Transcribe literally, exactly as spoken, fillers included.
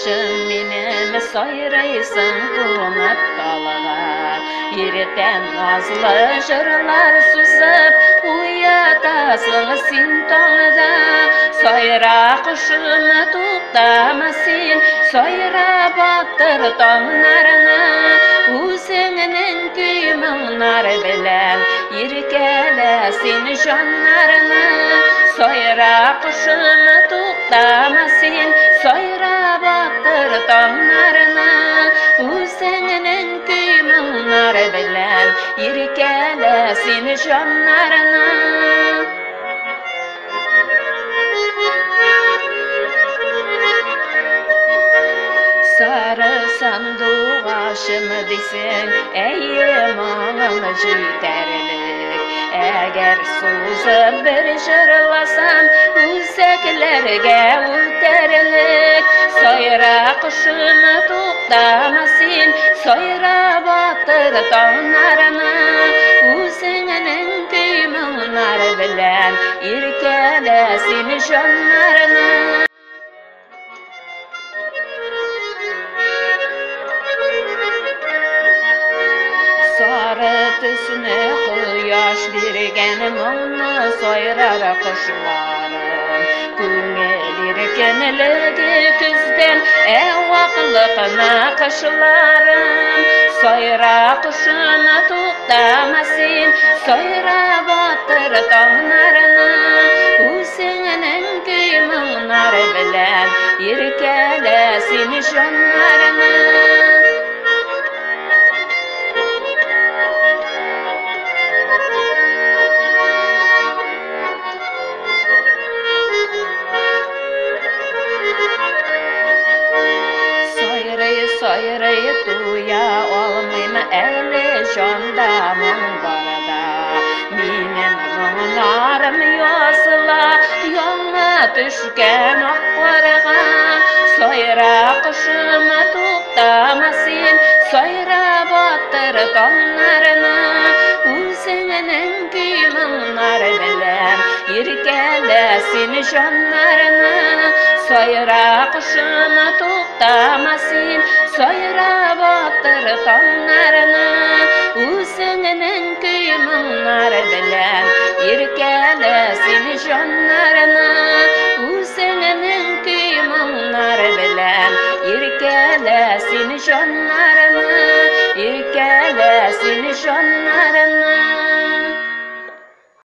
başım minimi soyraysın kunat dalalar. Yerden nazlı jırlar susıp uyatasın sintonda. Soyra kuşumu tuttamasın, soyra battır tonlarına. Uzenginin kuyumunlar bilen yirkelesin jonlarına. Soyra kuşumu tuttamasın, soyra battır tonlarına. Uzenginin kuyumunlar bilen yirkelesin jonlarına. Sarı sanduğaşımı desin, eyyim ağımı jiterlik. Eğer suzu bir jırlasam, uzeklerge uterlik. Soyra kuşumu tuttamasın, soyra battır tonlarına. Uzenginin kuyumunlar bilen irkelesin jonlarına. Sarı tüsüne kuyaş dirgen mını soyrar kuşlarım. Күңелер кенелеге күзден evvaklıkına kışlarım. Soyra kuşunu tuttamasın, soyra battır tonlarına. Uzenginin kuyumunlar bilen irkelesin jonlarına. Soyrayı tuya olmayma eli jondamın barada. Minin munarım yosla yoluna düşken oklarga. Soyra kuşumu tuttamasın, soyra battır tonlarına. Uzenginin kuyumunlar bilen yirkelesin jonlarına. Soyra kuşumu tuttamasın, soyra battır tonlarına. Uzenginin kuyumunlar bilen yirkelesin jonlarına. Uzenginin kuyumunlar bilen yirkelesin jonlarına. Yirkelesin jonlarına.